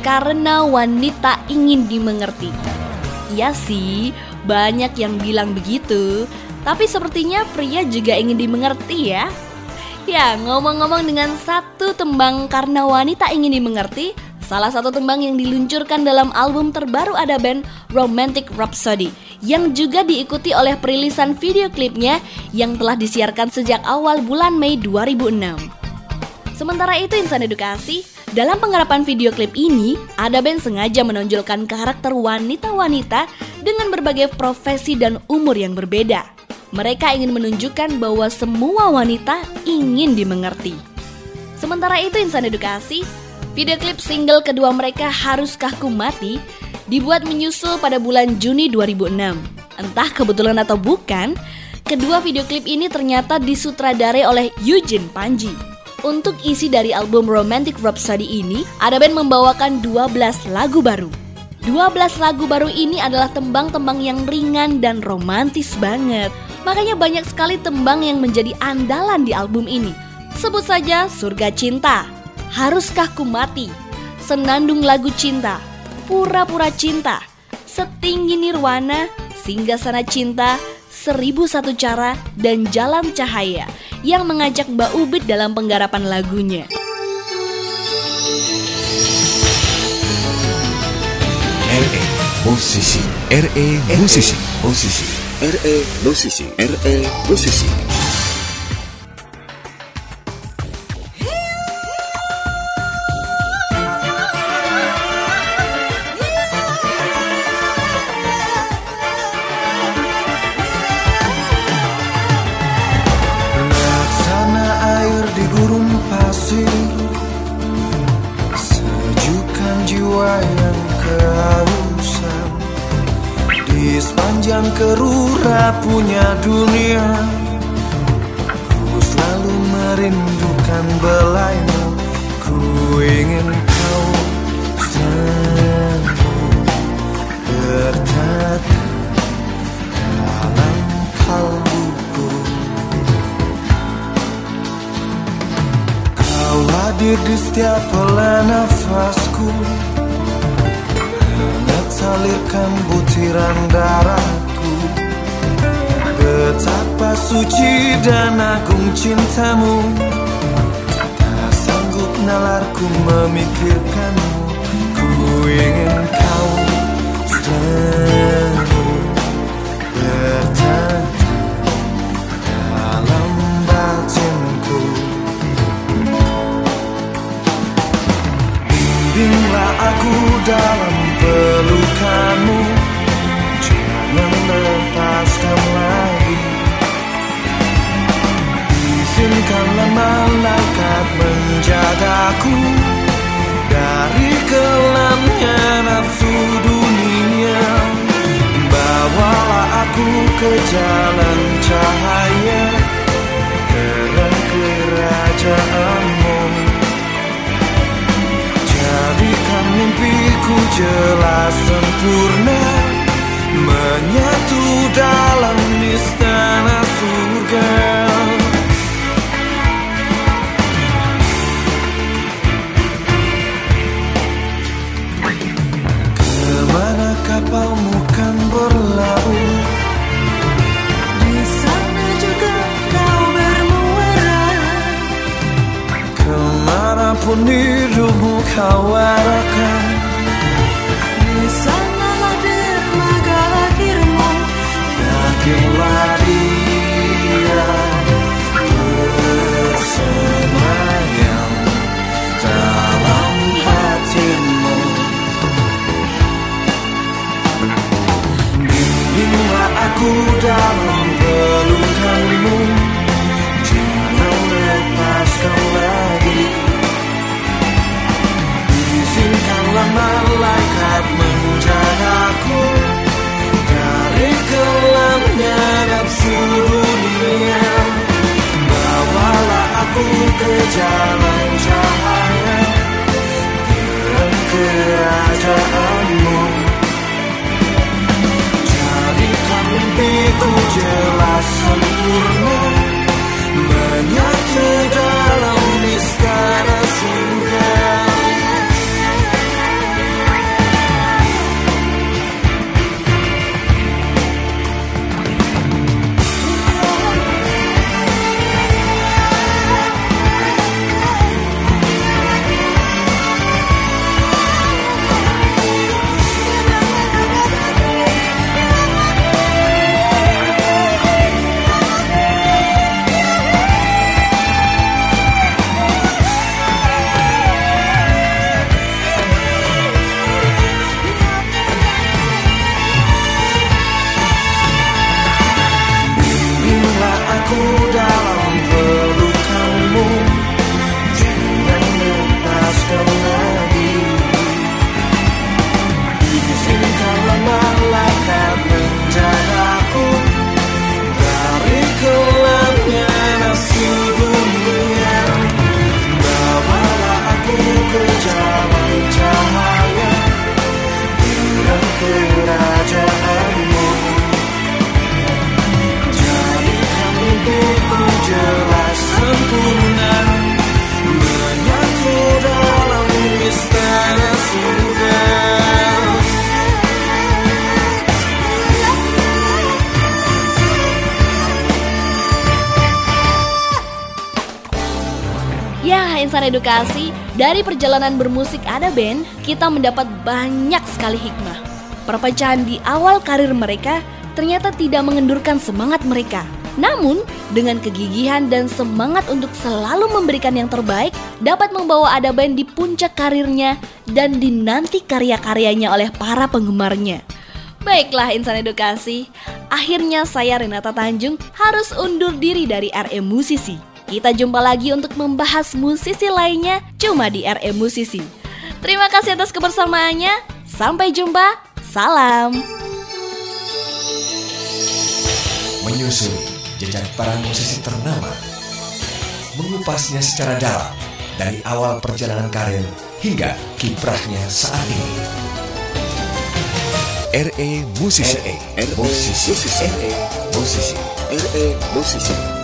karena wanita ingin dimengerti. Iya sih, banyak yang bilang begitu. Tapi sepertinya pria juga ingin dimengerti ya. Ya, ngomong-ngomong dengan satu tembang karena wanita ingin dimengerti, salah satu tembang yang diluncurkan dalam album terbaru ada band Romantic Rhapsody, yang juga diikuti oleh perilisan video klipnya yang telah disiarkan sejak awal bulan Mei 2006. Sementara itu Insan Edukasi, dalam penggarapan video klip ini, ada band sengaja menonjolkan karakter wanita-wanita dengan berbagai profesi dan umur yang berbeda. Mereka ingin menunjukkan bahwa semua wanita ingin dimengerti. Sementara itu Insan Edukasi, video klip single kedua mereka Haruskah Ku Mati dibuat menyusul pada bulan Juni 2006. Entah kebetulan atau bukan, kedua video klip ini ternyata disutradarai oleh Eugene Panji. Untuk isi dari album Romantic Rhapsody ini, ada band membawakan 12 lagu baru. 12 lagu baru ini adalah tembang-tembang yang ringan dan romantis banget. Makanya banyak sekali tembang yang menjadi andalan di album ini. Sebut saja Surga Cinta, Haruskah Ku Mati, Senandung Lagu Cinta, Pura-Pura Cinta, Setinggi Nirwana, Singgasana Cinta, 1001 Cara, dan Jalan Cahaya yang mengajak Mbak Ubit dalam penggarapan lagunya. RE Musisi, RE Musisi, Musisi, RE Musisi, RE Musisi. Laksana air di gurun pasir, sejukan jiwa yang kehausan. Di sepanjang kerura punya dunia, ku selalu merindukan belaimu. Ku ingin kau selalu bertata dalam kalbuku. Kau hadir di setiap helai nafasku, salirkan butiran darahku. Betapa suci dan agung cintamu, tak sanggup nalarku memikirkanmu. Ku ingin kau selalu bertata dalam batinku. Bimbinglah aku dalam pelukanmu, jangan lepaskan lagi. Izinkanlah malaikat menjagaku dari kelamnya nafsu dunia. Bawalah aku ke jalan cahaya, terang kerajaanmu. Jadikan mimpiku jelas sempurna, menyatu dalam istana surga. Kemana kapalmu kan berlaut, di sana juga kau bermuara. Kemanapun hidupmu kau arahkan, di sanalah dermaga lahirmu. Yakinlah dia bersemayam dalam hatimu. Bimbinglah aku dalam pelukanmu, jangan lepaskan lagi. Izinkanlah malaikat menjagaku dari kelamnya nafsu dunia. Bawalah aku ke jalan cahaya, terang kerajaanmu. Jadikan mimpiku jelas sempurna, menyatu dalam istana surga. Ya, insan edukasi, dari perjalanan bermusik Ada Band, kita mendapat banyak sekali hikmah. Perpecahan di awal karir mereka ternyata tidak mengendurkan semangat mereka. Namun, dengan kegigihan dan semangat untuk selalu memberikan yang terbaik, dapat membawa Ada Band di puncak karirnya dan dinanti karya-karyanya oleh para penggemarnya. Baiklah insan edukasi, akhirnya saya Renata Tanjung harus undur diri dari RE Musisi. Kita jumpa lagi untuk membahas musisi lainnya cuma di RE Musisi. Terima kasih atas kebersamaannya. Sampai jumpa. Salam. Menyusul jejak para musisi ternama, mengupasnya secara dalam dari awal perjalanan karir hingga kiprahnya saat ini. RE Musisi. RE Musisi. RE Musisi. RE Musisi.